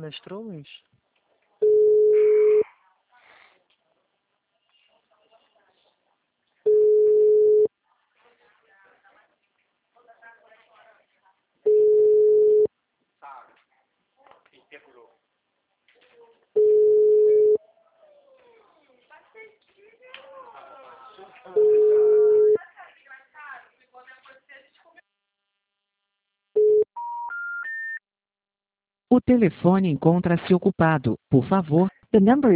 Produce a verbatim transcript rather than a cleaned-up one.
Menestrões? O telefone encontra-se ocupado. Por favor, The number